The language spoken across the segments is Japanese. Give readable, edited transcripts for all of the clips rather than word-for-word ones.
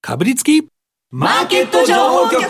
かぶりつきマーケット情報局。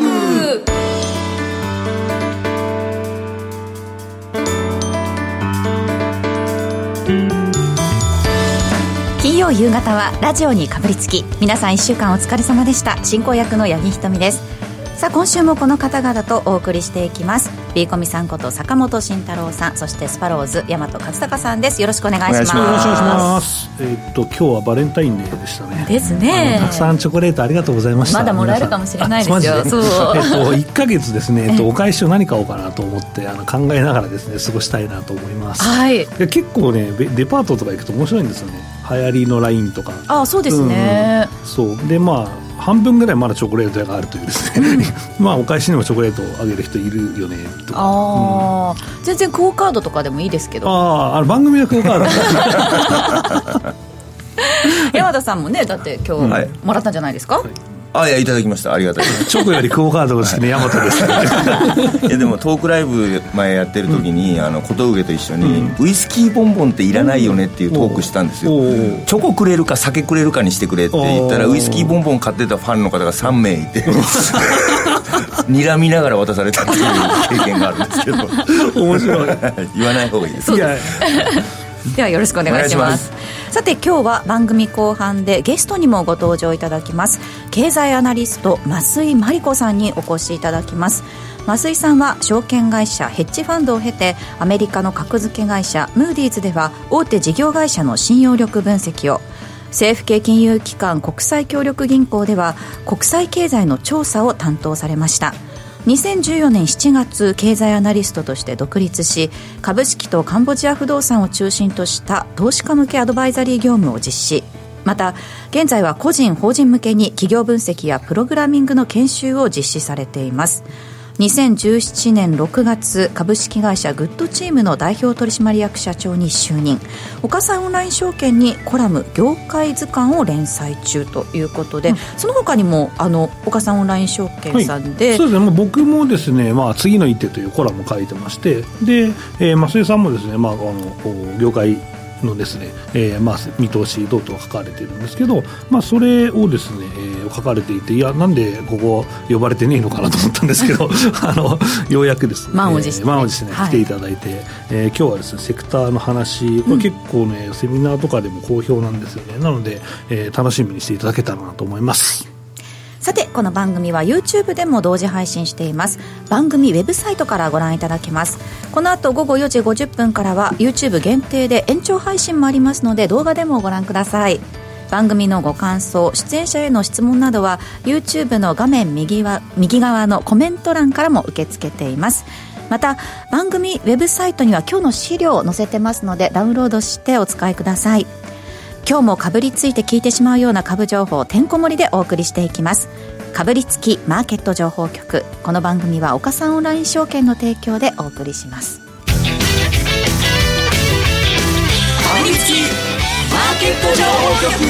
金曜夕方はラジオにかぶりつき、皆さん1週間お疲れ様でした。進行役の八木ひとみです。さあ今週もこの方々とお送りしていきます。ビーコミさんこと坂本慎太郎さん、そしてスパローズ大和勝孝さんです。よろしくお願いします。 よろしくお願いします。今日はバレンタインデーでしたね。 ですね。 たくさんチョコレートありがとうございました。 まだもらえるかもしれないですよ。そう 1ヶ月ですね、お返しを何買おうかなと思って考えながらですね過ごしたいなと思います。 はい。 で結構ねデパートとか行くと面白いんですよね。流行りのラインとか。 あ、そうですね。 そうで半分ぐらいまだチョコレート屋があるというですねお返しにもチョコレートをあげる人いるよねとか。 全然クオカードとかでもいいですけど。 番組のクオカード山田さんもね、だって今日もらったんじゃないですか。 いやいただきました。ありがたいチョコよりクオカードが好きな大和ですいやでもトークライブ前やってる時に、小峠と一緒に、ウイスキーボンボンっていらないよねっていうトークしたんですよ。チョコくれるか酒くれるかにしてくれって言ったら、ウイスキーボンボン買ってたファンの方が3名いて睨みながら渡されたっていう経験があるんですけど面白い言わない方がいいです。 そうですではよろしくお願いします。さて今日は番組後半でゲストにもご登場いただきます。経済アナリスト増井真理子さんにお越しいただきます。増井さんは証券会社ヘッジファンドを経て、アメリカの格付け会社ムーディーズでは大手事業会社の信用力分析を、政府系金融機関国際協力銀行では国際経済の調査を担当されました。2014年7月経済アナリストとして独立し、株式とカンボジア不動産を中心とした投資家向けアドバイザリー業務を実施。また現在は個人法人向けに企業分析やプログラミングの研修を実施されています。2017年6月株式会社グッドチームの代表取締役社長に就任。岡三オンライン証券にコラム業界図鑑を連載中ということで、その他にも岡三オンライン証券さんで、 そうですね、僕もですね、次の一手というコラムを書いてまして、で、増井さんもですね、業界のですね、見通し等々書かれているんですけど、それをですね、書かれていて、いやなんでここ呼ばれてねえのかなと思ったんですけどようやくですね満を持して、 来ていただいて、今日はですねセクターの話、これ結構ね、セミナーとかでも好評なんですよね。なので、楽しみにしていただけたらなと思います。 さてこの番組は YouTube でも同時配信しています。番組ウェブサイトからご覧いただけます。この後午後4時50分からは YouTube 限定で延長配信もありますので、動画でもご覧ください。番組のご感想、出演者への質問などは YouTube の画面右側のコメント欄からも受け付けています。また番組ウェブサイトには今日の資料を載せてますので、ダウンロードしてお使いください。今日もかぶりついて聞いてしまうような株情報をてんこ盛りでお送りしていきます。かぶりつきマーケット情報局。この番組は岡三オンライン証券の提供でお送りします。 かぶりつきマーケット情報局。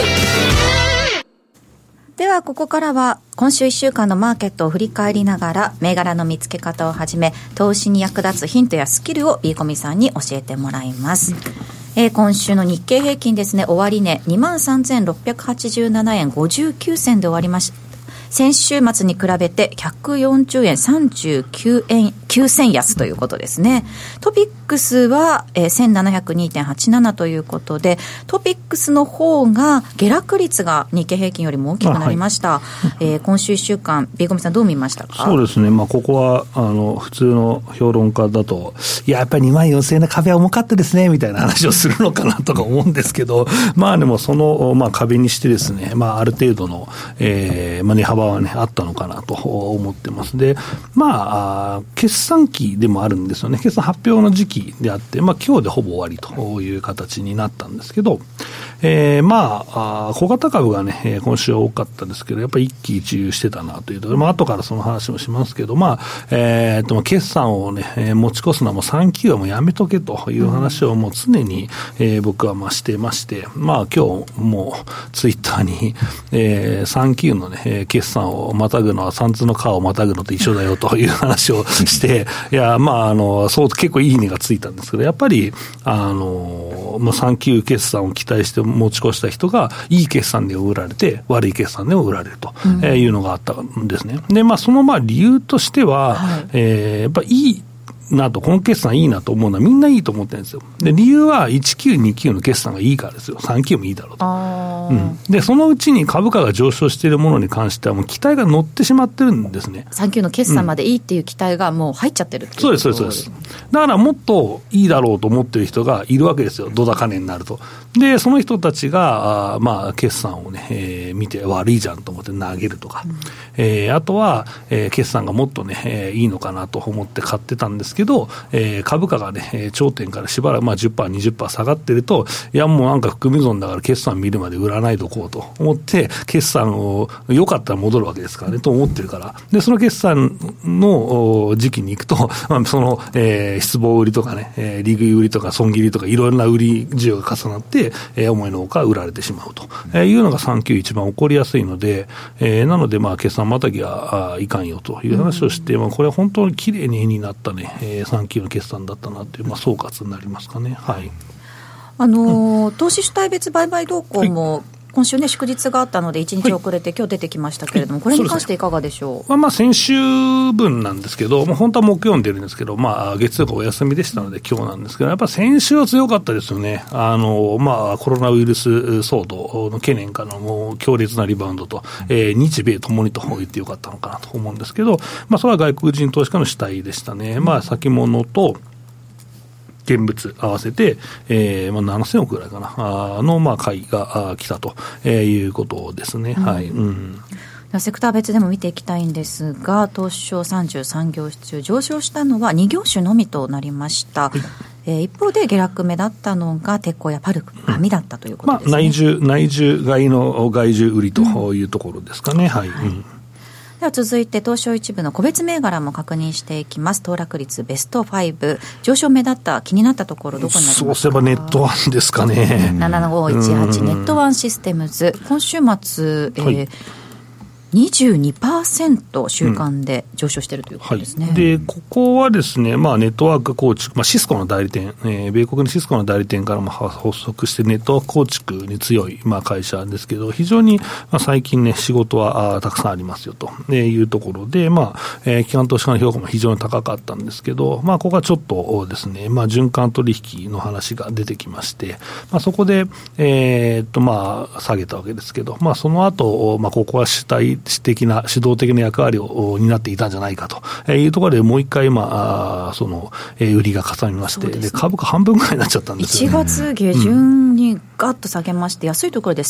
ではここからは今週1週間のマーケットを振り返りながら、銘柄の見つけ方をはじめ投資に役立つヒントやスキルを B コミさんに教えてもらいます。今週の日経平均ですね、終値 23,687 円59銭で終わりました。先週末に比べて140円39銭安ということですね。トピックスは 1702.87 ということで、トピックスの方が下落率が日経平均よりも大きくなりました。今週1週間ビーコミさんどう見ましたか？ そうですね、ここは普通の評論家だと、やっぱり24,000円の壁は重かったですねみたいな話をするのかなとか思うんですけど、でもその、壁にしてですね、ある程度の、値幅はねあったのかなと思ってます。で、決算期でもあるんですよね。決算発表の時期であって、今日でほぼ終わりという形になったんですけど、小型株がね、今週は多かったですけど、やっぱり一喜一憂してたなというところ、後からその話もしますけど、決算をね、持ち越すのはもう3級はもうやめとけという話をもう常に、僕はしてまして、今日もツイッターに、3級のね、決算をまたぐのは3つの川をまたぐのと一緒だよという話をして、いや、そう結構いいねがついたんですけど、やっぱり、3級決算を期待しても、 持ち越した人がいい決算で売られて悪い決算でも売られるというのがあったんですね。で、その理由としては、やっぱりいいなと、この決算いいなと思うのはみんないいと思ってるんですよ。で、理由は1929の決算がいいからですよ。39もいいだろうと。で、そのうちに株価が上昇しているものに関してはもう期待が乗ってしまってるんですね。 39の決算までいいっていう期待がもう入っちゃってるっていうこと。 そうです。だからもっといいだろうと思ってる人がいるわけですよ。ド高値になると。で、その人たちが決算をね、見て悪いじゃんと思って投げるとか、あとは、決算がもっとね、いいのかなと思って買ってたんですけど、株価がね、頂点からしばらく10%、20% 下がってると、いやもうなんか含み損だから決算見るまで売らないとこうと思って、決算を良かったら戻るわけですからね、と思ってるから。で、その決算の時期に行くと、その、失望売りとかね、利食い売りとか損切りとかいろんな売り需要が重なって、思いのほか売られてしまうというのが39一番起こりやすいので、なので決算またぎはいかんよという話をして、これは本当に綺麗に絵になったね、39の決算だったなという、総括になりますかね。はい。 投資主体別売買動向も、今週ね、祝日があったので1日遅れて今日出てきましたけれども、これに関していかがでしょう。 先週分なんですけど、本当は木曜に出るんですけど、月曜がお休みでしたので今日なんですけど、やっぱり先週は強かったですよね。コロナウイルス騒動の懸念からのもう強烈なリバウンドと、日米ともにと言ってよかったのかなと思うんですけど、それは外国人投資家の主体でしたね。先物と現物合わせて、7000億ぐらいかなの買いが来たということですね。はい。 セクター別でも見ていきたいんですが、東証33業種中上昇したのは2業種のみとなりました。一方で下落目だったのが鉄鋼やパルプ、紙だったということですね。 内需買いの外需売りというところですかね。はい。 では続いて東証一部の個別銘柄も確認していきます。騰落率ベスト5、上昇目だった気になったところどこになりますか。 そうすればネットワンですかね。 7518ネットワンシステムズ、今週末、22% 週間で上昇しているということですね。 でここはですね、ネットワーク構築、シスコの代理店、米国のシスコの代理店からも発足してネットワーク構築に強い、会社ですけど、非常に、最近ね仕事はたくさんありますよというところで、機関投資家の評価も非常に高かったんですけど、ここはちょっとですね、循環取引の話が出てきまして、そこで下げたわけですけど、その後、ここは主導的な役割を担っていたんじゃないかというところで、もう一回売りがかさみまして、で株価半分ぐらいになっちゃったんですよね。 1月下旬にガッと下げまして、安いところで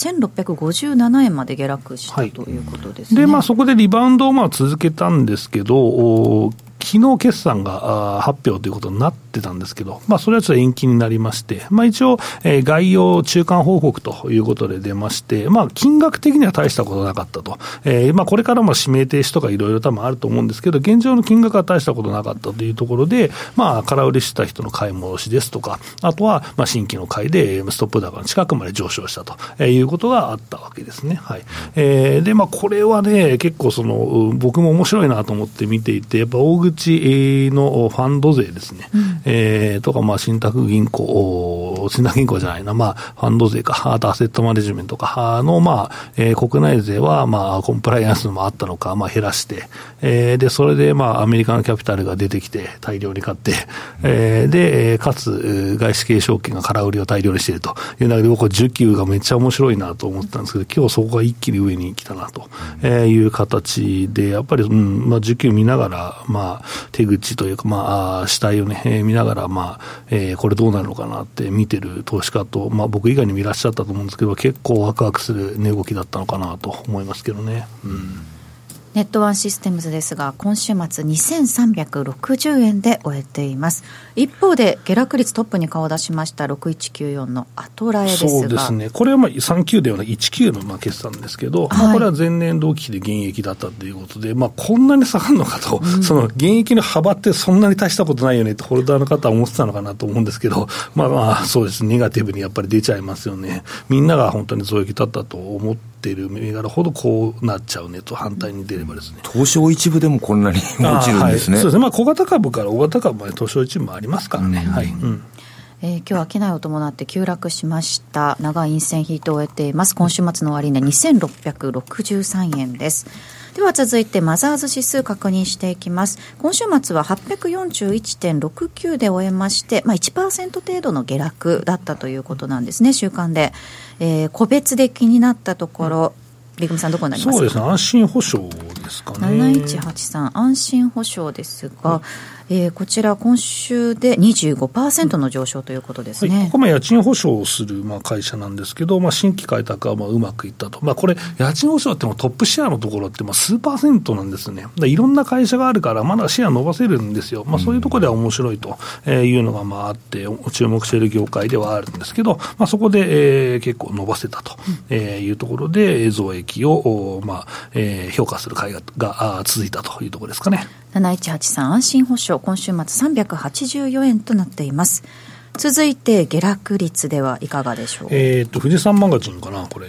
1657円まで下落したということですね。 でそこでリバウンドを続けたんですけど、昨日決算が発表ということになってたんですけど、それはちょっと延期になりまして、一応、概要中間報告ということで出まして、金額的には大したことなかったと。これからも指名停止とかいろいろ多分あると思うんですけど、現状の金額は大したことなかったというところで、空売りした人の買い戻しですとか、あとは、新規の買いでストップ高の近くまで上昇したということがあったわけですね。はい。で、これはね、結構僕も面白いなと思って見ていて、やっぱ大口のファンド税ですね。とか、信託銀行じゃないな、ファンド税か、あとアセットマネジメントかの、国内税は、コンプライアンスもあったのか、減らして、で、それで、アメリカのキャピタルが出てきて、大量に買って、で、かつ、外資系証券が空売りを大量にしているという中で、僕は需給がめっちゃ面白いなと思ったんですけど、今日そこが一気に上に来たなという形で、やっぱり、需給見ながら、手口というか、主体をね、見ながら、これどうなるのかなって見てる投資家と、僕以外にもいらっしゃったと思うんですけど、結構ワクワクする値動きだったのかなと思いますけどね。 ネットワンシステムズですが、今週末2360円で終えています。一方で下落率トップに顔を出しました6194のアトラエですが、 そうですね、これは39ではなく19の決算ですけど、これは前年同期比で減益だったということで、こんなに下がるのかと、その減益の幅ってそんなに大したことないよねってホルダーの方は思ってたのかなと思うんですけど、そうですね、ネガティブにやっぱり出ちゃいますよね。みんなが本当に増益だったと思っている銘柄ほどこうなっちゃうねと、反対に出ればですね、 東証一部でもこんなに落ちるんですね。 そうですね、小型株から大型株まで東証一部もありますからね。 今日は商いを伴って急落しました長い陰線引いて終えています。今週末の終値2663円です。では続いてマザーズ指数確認していきます。今週末は 841.69 で終えまして、1% 程度の下落だったということなんですね、週間で。個別で気になったところ、めぐみさんどこになりますか？ そうですね、安心保証ですかね。 7183安心保証ですが、こちら今週で 25% の上昇ということですね。 ここも家賃保証をする会社なんですけど、新規開拓はうまくいったと。これ家賃保証ってもトップシェアのところって数%なんですね。いろんな会社があるからまだシェア伸ばせるんですよ。そういうところでは面白いというのがあって注目している業界ではあるんですけど、そこで、結構伸ばせたというところで増益を評価する会が続いたというところですかね。 7183安心保証今週末384円となっています。続いて下落率ではいかがでしょう。 富士山マガジンかな、これ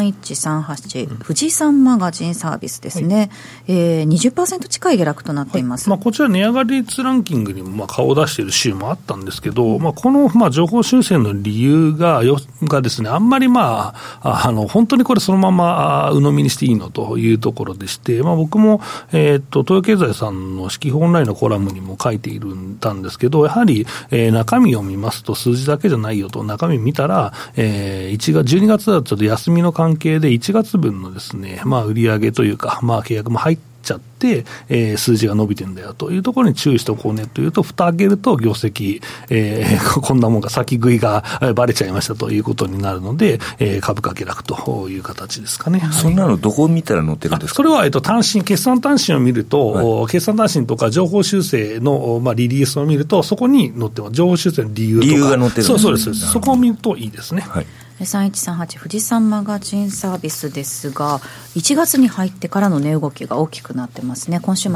3138、富士山マガジンサービスですね、20% 近い下落となっています。 こちら値上がり率ランキングにも顔を出している週もあったんですけど、この情報修正の理由がですね、あんまり本当にこれそのまま鵜呑みにしていいのというところでして、僕も東洋経済さんの四季報オンラインのコラムにも書いているんですけど、やはり、中身を見ますと数字だけじゃないよと。中身見たら、12月はちょっと休みの関係で1月分のですね、売上というか、契約も入っちゃって、数字が伸びてるんだよというところに注意しておこうねというと、蓋開けると業績、こんなもんが先食いがバレちゃいましたということになるので、株価下落という形ですかね。 そんなのどこを見たら載ってるんですか？ それは、決算単身を見ると、決算単身とか情報修正の、リリースを見ると、そこに載ってます。情報修正の理由とか。 理由が載ってる。 そうです。そこを見るといいですね。はい。 3138富士山マガジンサービスですが、1月に入ってからの値動きが大きくなってますね。今週末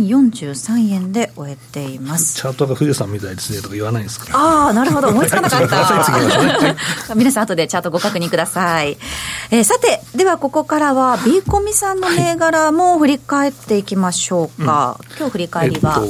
1043円で終えています。 チャートが富士山みたいですねとか言わないんですか？ なるほど、思いつかなかった皆さん後でチャートご確認ください。さて、ではここからは B コミさんの銘柄も振り返っていきましょうか。今日振り返りは、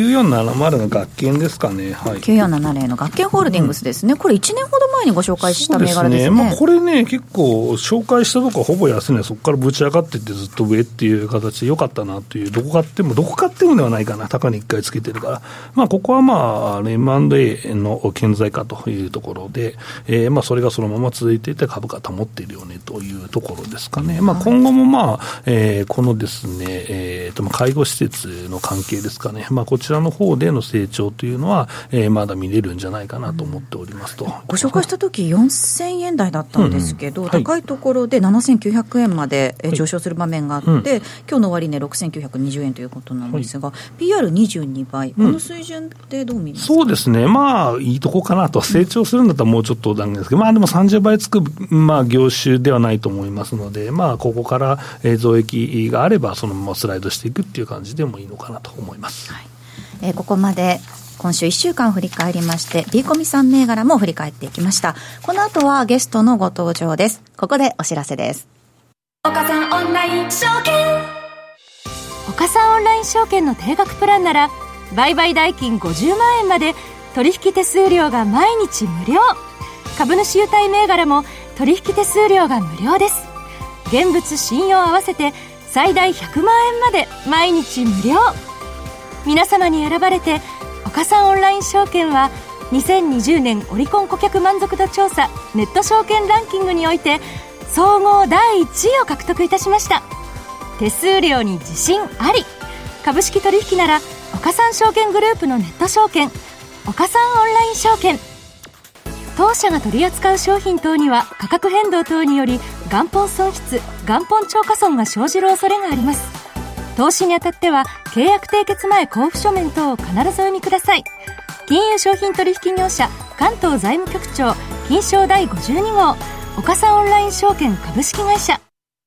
9470の学研ですかね。 9470の学研ホールディングスですね。これ1年ほど前にご紹介した銘柄ですね。 これね、結構紹介したとこはほぼ安値、そこからぶち上がっていってずっと上っていう形で良かったなという、どこ買ってもではないかな、高値1回つけてるから、ここはM&A の顕在化というところで、それがそのまま続いていて株価保っているよねというところですかね。今後もこのですね、介護施設の関係ですかね、こちらの方での成長というのは、まだ見れるんじゃないかなと思っておりますと。 ご紹介したとき4000円台だったんですけど、高いところで7900円まで上昇する場面があって、今日の終値6920円ということなんですが、PR22 倍、この水準ってどう見ますか？ そうですね、いいとこかなと。成長するんだったらもうちょっと断言ですけど、でも30倍つく、業種ではないと思いますので、ここから増益があればそのままスライドしていくっていう感じでもいいのかなと思います。 ここまで今週1週間振り返りまして、 B コミさん銘柄も振り返っていきました。この後はゲストのご登場です。ここでお知らせです。 岡さんオンライン証券。 岡さんオンライン証券の定額プランなら売買代金50万円まで取引手数料が毎日無料。株主優待銘柄も取引手数料が無料です。現物信用合わせて最大100万円まで毎日無料。皆様に選ばれて岡さんオンライン証券は2020年オリコン顧客満足度調査ネット証券ランキングにおいて総合第1位を獲得いたしました。手数料に自信あり。株式取引なら岡さん証券グループのネット証券岡さんオンライン証券。当社が取り扱う商品等には価格変動等により元本損失元本超過損が生じる恐れがあります。投資にあたっては契約締結前交付書面等を必ずお読みください。金融商品取引業者関東財務局長金商第52号岡さんオンライン証券株式会社。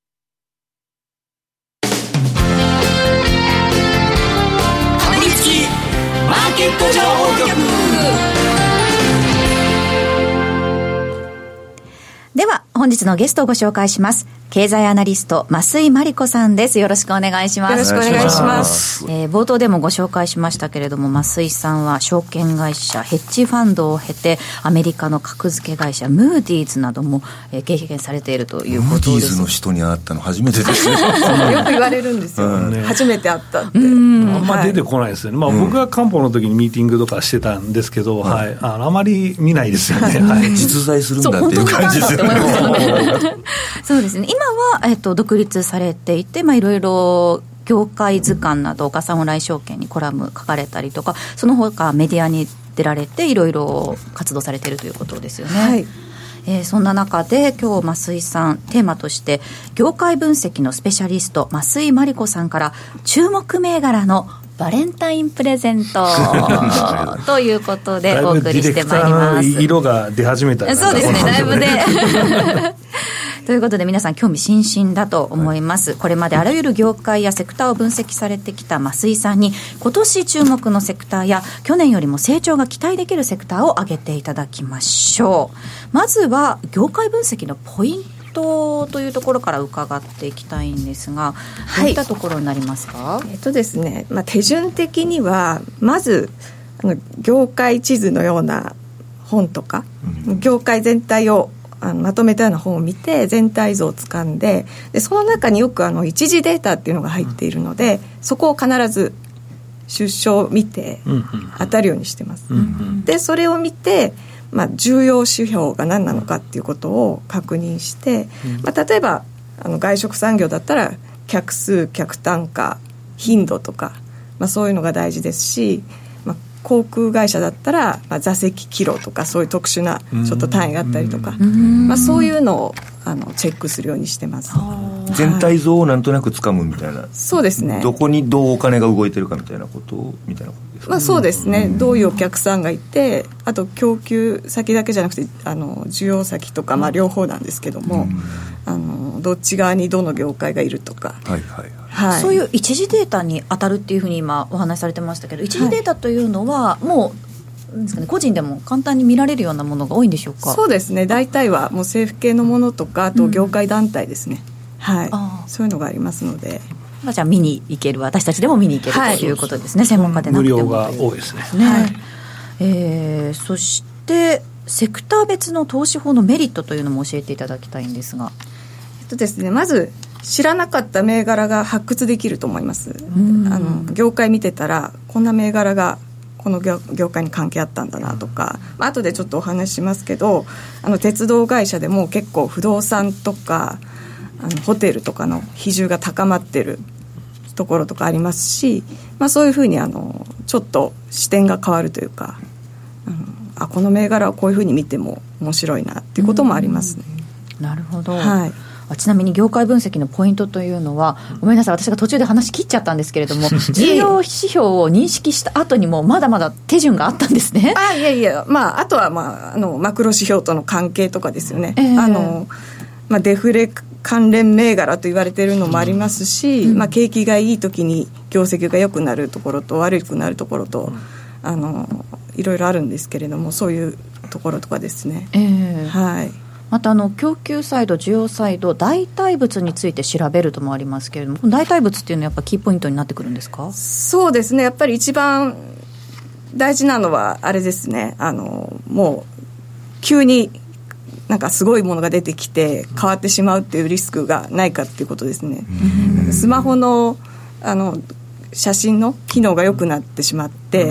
かぶりつきマーケット情報局。 では本本日のゲストをご紹介します。経済アナリスト増井真理子さんです。よろしくお願いします。 よろしくお願いします。 冒頭でもご紹介しましたけれども、増井さんは証券会社ヘッジファンドを経てアメリカの格付け会社ムーディーズなども経験されているということです。 ムーディーズの人に会ったの初めてですねよく言われるんですよ、初めて会ったって。あんま出てこないですよね、僕が漢方の時にミーティングとかしてたんですけど、あまり見ないですよね、 実在するんだっていう感じですよねそうですね。今は、独立されていて、いろいろ業界図鑑など岡さんオンライン証券にコラム書かれたりとか、その他メディアに出られていろいろ活動されているということですよね。そんな中で今日増井さんテーマとして業界分析のスペシャリスト増井真理子さんから注目銘柄のバレンタインプレゼントということでお送りしてまいります。 だいぶディレクターの色が出始めた。 そうですね、だいぶでということで皆さん興味津々だと思います、これまであらゆる業界やセクターを分析されてきた増井さんに今年注目のセクターや去年よりも成長が期待できるセクターを挙げていただきましょう。まずは業界分析のポイントというところから伺っていきたいんですが、どういったところになりますか？ ですね、手順的にはまず業界地図のような本とか、業界全体をまとめたような本を見て全体像をつかんで、その中によく一次データっていうのが入っているので、そこを必ず出所を見て当たるようにしてます、でそれを見て、重要指標が何なのかっていうことを確認して、例えば外食産業だったら客数、客単価、頻度とか、そういうのが大事ですし、航空会社だったら、座席キロとかそういう特殊なちょっと単位があったりとか、そういうのをチェックするようにしてます。 全体像をなんとなくつかむみたいな。 そうですね。 どこにどうお金が動いてるかみたいなことですか。 そうですね、どういうお客さんがいて、あと供給先だけじゃなくて需要先とか、両方なんですけども、どっち側にどの業界がいるとか、 そういう一次データに当たるっていうふうに今お話しされてましたけど、一次データというのはもうですかね、個人でも簡単に見られるようなものが多いんでしょうか？ そうですね、大体はもう政府系のものとか、あと業界団体ですね、そういうのがありますので、 じゃあ見に行ける、私たちでも見に行ける、ということですね。専門家でなくても無料が多いですね。そしてセクター別の投資法のメリットというのも教えていただきたいんですが。 ですね、まず知らなかった銘柄が発掘できると思います。業界見てたらこんな銘柄がこの 業界に関係あったんだなとか、後でちょっとお話ししますけど、鉄道会社でも結構不動産とかホテルとかの比重が高まってるところとかありますし、そういうふうにちょっと視点が変わるというか、この銘柄をこういうふうに見ても面白いなっていうこともありますね。 なるほど、ちなみに業界分析のポイントというのは、ごめんなさい、私が途中で話切っちゃったんですけれども重要指標を認識した後にもまだまだ手順があったんですね。 いやいや、あとは、マクロ指標との関係とかですよね。デフレ関連銘柄と言われているのもありますし、景気がいい時に業績が良くなるところと悪くなるところと、いろいろあるんですけれども、そういうところとかですね。また供給サイド、需要サイド、代替物について調べるともありますけれども、代替物っていうのはやっぱキーポイントになってくるんですか？ そうですね、やっぱり一番大事なのはあれですね、もう急になんかすごいものが出てきて変わってしまうっていうリスクがないかっていうことですね。スマホの写真の機能が良くなってしまって、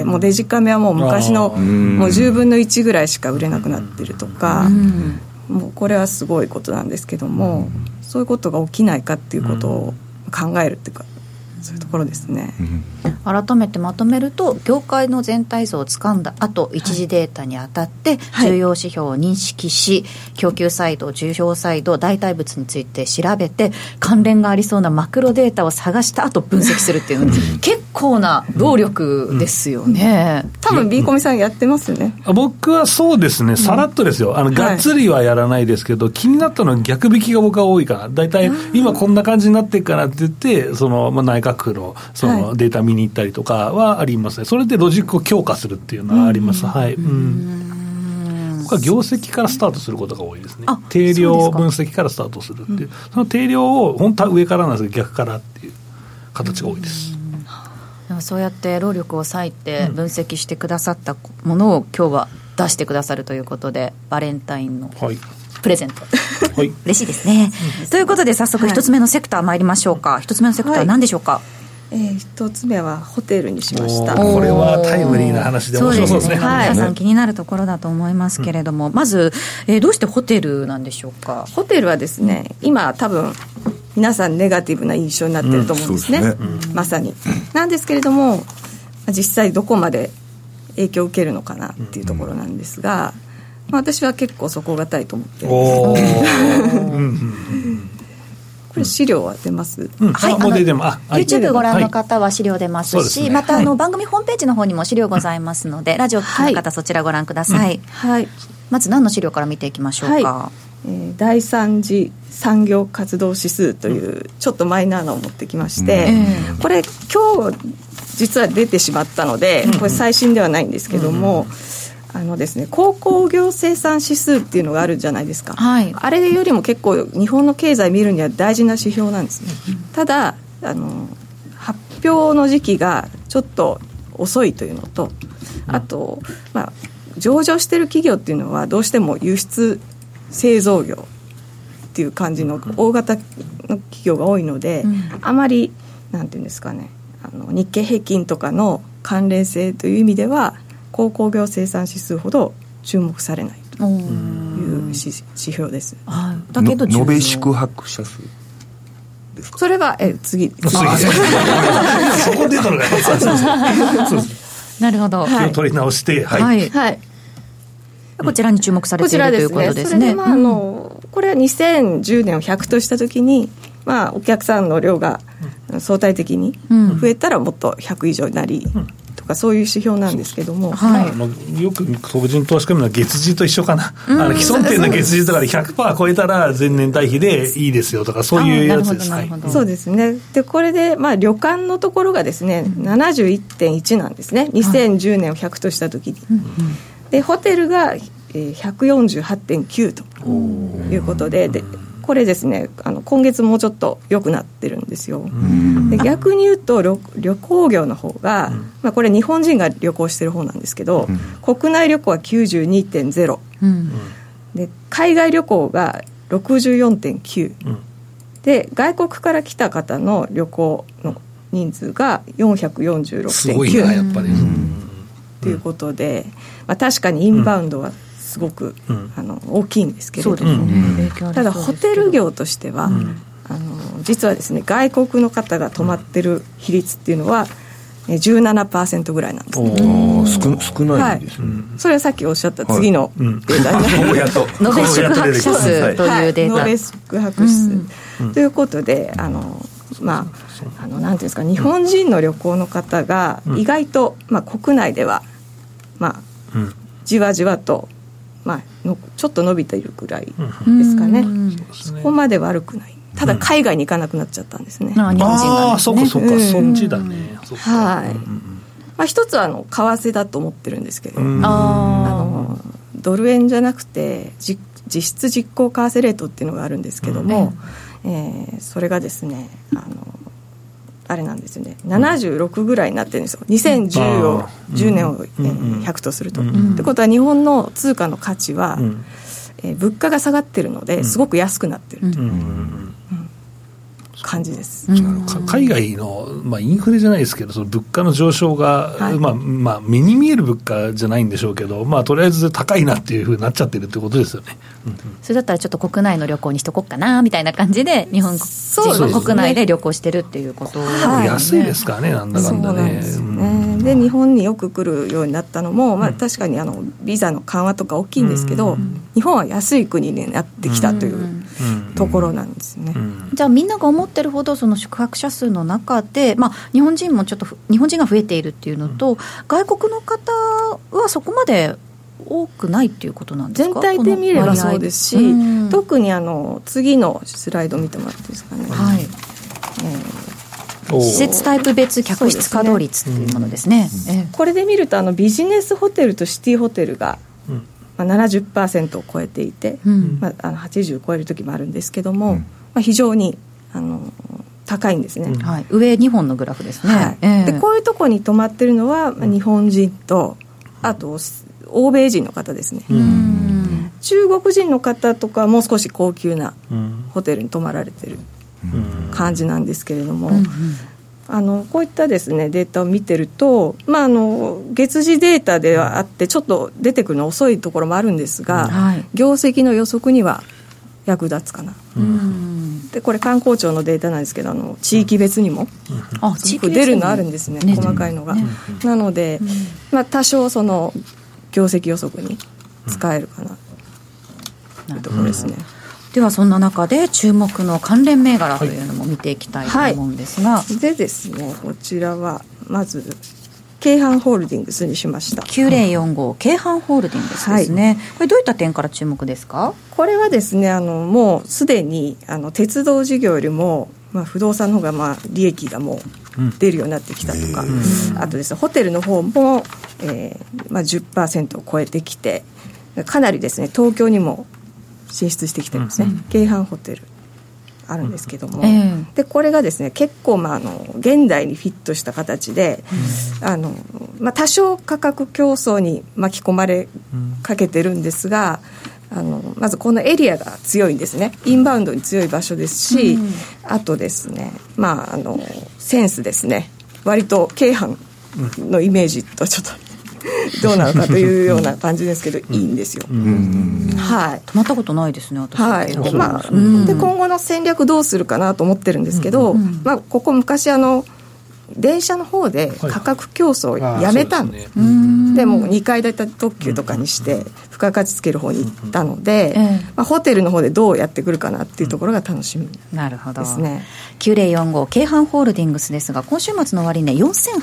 もうデジカメはもう昔のもう10分の1ぐらいしか売れなくなってるとか、もうこれはすごいことなんですけども、そういうことが起きないかっていうことを考えるっていうか、そういうところですね。 改めてまとめると、業界の全体像をつかんだ後、一次データにあたって重要指標を認識し、供給サイド、需要サイド、代替物について調べて、関連がありそうなマクロデータを探した後分析するっていうの結構な労力ですよね。 多分 B コミさんやってますよね。 僕はそうですね、さらっとですよ。がっつりはやらないですけど、気になったのは逆引きが僕は多いかな。だいたい今こんな感じになってるかなって言って、内閣のデータ見に行ったりとかはありますね。それでロジックを強化するっていうのはあります。 僕は業績からスタートすることが多いですね。定量分析からスタートするっていう、その定量を本当は上からなんですけど逆からっていう形が多いです。 でもそうやって労力を割いて分析してくださったものを今日は出してくださるということで、バレンタインのプレゼント、はい、嬉しいですね、ということで早速一つ目のセクター参りましょうか。一つ目のセクターは何でしょうか。 一つ目はホテルにしました。 これはタイムリーな話で面白そうですね。 皆さん気になるところだと思いますけれども、まず、どうしてホテルなんでしょうか。 ホテルはですね、今多分皆さんネガティブな印象になってると思うんですね、まさになんですけれども、実際どこまで影響を受けるのかなっていうところなんですが、私は結構底堅いと思ってるんですこれ資料は出ます、 はい、YouTube ご覧の方は資料出ますし、また番組ホームページの方にも資料ございますので、ラジオ聞きの方、そちらご覧ください、まず何の資料から見ていきましょうか。 第3次産業活動指数というちょっとマイナーなのを持ってきまして、これ今日実は出てしまったので、これ最新ではないんですけども、ですね、鉱工業生産指数っていうのがあるじゃないですか、あれよりも結構日本の経済見るには大事な指標なんですね。ただ発表の時期がちょっと遅いというのと、あと、上場してる企業っていうのはどうしても輸出製造業っていう感じの大型の企業が多いので、あまりなんていうんですかね、日経平均とかの関連性という意味では鉱工業生産指数ほど注目されないという指標です。 だけど延べ宿泊者数ですか。 それは次そこ出たのがなるほど、 気を取り直して、 こちらに注目されているということですね。 これは2010年を100としたときに、お客さんの量が相対的に増えたらもっと100以上になり、とかそういう指標なんですけども、 よく個人投資家の月次と一緒かな、既存店の月次とかで 100% 超えたら前年対比でいいですよとか、そういうやつです。 そうですね。でこれで、旅館のところがですね 71.1 なんですね、2010年を100としたときに、でホテルが148.9 ということで、これですね、今月もうちょっと良くなってるんですよ。で逆に言うと旅行業の方が、これ日本人が旅行してる方なんですけど、国内旅行は 92.0、で海外旅行が 64.9、で外国から来た方の旅行の人数が 446.9、 すごいなやっぱり、 ということで、確かにインバウンドはすごく、大きいんですけれども、ただホテル業としては、実はですね、外国の方が泊まってる比率っていうのは 17% ぐらいなんですね。 少ないんですね、 それはさっきおっしゃった次のデータになります。 延べ宿泊者数というデータ、 延べ宿泊数ということで、なんていうんですか、日本人の旅行の方が意外と、国内ではじわじわと、ちょっっと伸びているくらいですかね、そこまで悪くない。ただ海外に行かなくなっちゃったんですね、 日本人が、 そうかそうか、そっちだね。 はい、一つは為替だと思ってるんですけど、ドル円じゃなくて実質実効為替レートっていうのがあるんですけども、それがですね、あれなんですよね、76ぐらいになってるんですよ。2010年を100とすると、ってことは日本の通貨の価値は、物価が下がってるのですごく安くなってるという、感じです。 海外の、インフレじゃないですけど、その物価の上昇が、目に見える物価じゃないんでしょうけど、とりあえず高いなっていうふうになっちゃってるってことですよね。 それだったらちょっと国内の旅行にしとこうかなみたいな感じで日本人国内で旅行してるっていうこと、 安いですからね、なんだかんだね。そうなんですよね。 で日本によく来るようになったのも、確かにビザの緩和とか大きいんですけど、日本は安い国になってきたというところなんですね。 じゃあみんなが思ってるほどその宿泊者数の中で、日本人もちょっと日本人が増えているっていうのと、外国の方はそこまで多くないっていうことなんですか。 全体で見ればそうですし、特に次のスライド見てもらっていいですかね。 施設タイプ別客室稼働率っていうものですね。 これで見るとビジネスホテルとシティホテルが 70% を超えていて、80を超える時もあるんですけども、非常に高いんですね、 上2本のグラフですね、 でこういうところに止まってるのは、日本人とあと欧米人の方ですね。中国人の方とかはもう少し高級なホテルに泊まられてる感じなんですけれども、こういったですねデータを見てると、月次データではあってちょっと出てくるの遅いところもあるんですが、業績の予測には役立つかな。でこれ観光庁のデータなんですけど、地域別にも出るのあるんですね、細かいのが、なので、多少その業績予測に使えるかなというところですね。 ではそんな中で注目の関連銘柄というのも見ていきたいと思うんですが、 でですね、こちらはまず京阪ホールディングスにしました。 9045京阪ホールディングスですね、これどういった点から注目ですか？ これはですね、もうすでに鉄道事業よりも、不動産の方が利益がもう出るようになってきたとか、あとですね、ホテルの方も、10% を超えてきて、かなりですね東京にも進出してきてるんですね、京阪ホテルあるんですけども、でこれがですね結構現代にフィットした形で、多少価格競争に巻き込まれかけてるんですが、まずこのエリアが強いんですね。インバウンドに強い場所ですし、あとですね、センスですね、割と京阪のイメージとちょっとどうなのかというような感じですけど、いいんですよ。 泊まったことないですね、私。 で今後の戦略どうするかなと思ってるんですけど、ここ昔電車の方で価格競争をやめたんで、でも2階建て特急とかにして付加価値つける方に行ったので、ホテルの方でどうやってくるかなっていうところが楽しみですね。 9045京阪ホールディングスですが、今週末の終値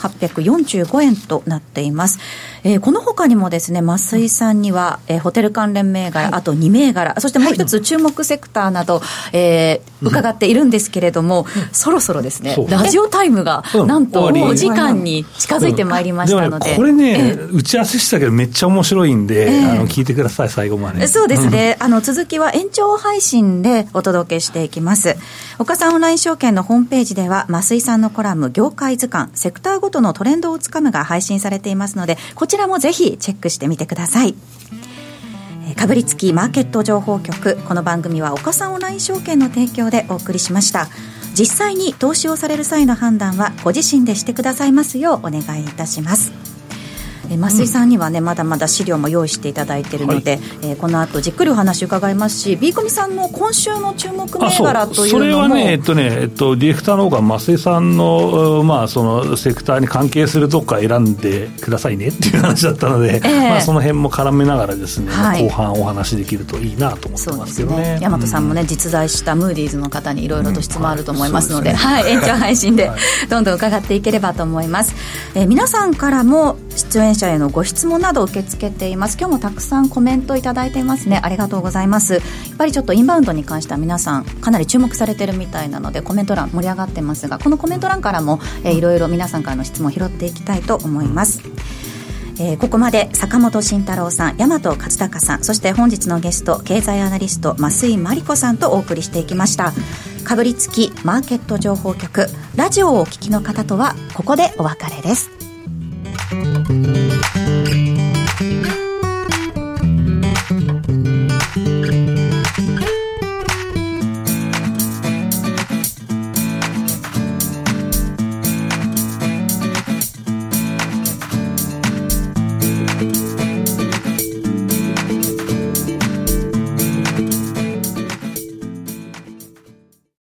4845円となっています。この他にもですね、増井さんには、ホテル関連銘柄、あと2銘柄、そしてもう一つ注目セクターなど、伺っているんですけれども、そろそろですねラジオタイムがなんとお時間に近づいてまいりましたので、 これね、打ち合わせしたけどめっちゃ面白いんで、聞いてください、最後まで。 そうですね、続きは延長配信でお届けしていきます。岡さんオンライン証券のホームページでは増井さんのコラム業界図鑑セクターごとのトレンドをつかむが配信されていますので、こちらもぜひチェックしてみてください。かぶりつきマーケット情報局、この番組は岡さんオンライン証券の提供でお送りしました。実際に投資をされる際の判断はご自身でしてくださいますようお願いいたします。増井さんにはね、まだまだ資料も用意していただいているので、この後じっくりお話伺いますし、ビーコミさんの今週の注目銘柄というのも、 それはね、ディレクターの方が増井さんの、そのセクターに関係するとこから選んでくださいねっていう話だったので、その辺も絡めながらですね、後半お話できるといいなと思ってますけどね。 大和さんもね、実在したムーディーズの方にいろいろと質問あると思いますので、延長配信でどんどん伺っていければと思います。皆さんからも出演者へのご質問など受け付けています。今日もたくさんコメントいただいていますね。ありがとうございます。やっぱりちょっとインバウンドに関しては皆さんかなり注目されてるみたいなので、コメント欄盛り上がってますが、このコメント欄からもいろいろ皆さんからの質問を拾っていきたいと思います。ここまで坂本慎太郎さん、大和勝孝さん、そして本日のゲスト経済アナリスト増井真理子さんとお送りしていきました。かぶりつきマーケット情報局、ラジオをお聞きの方とはここでお別れです。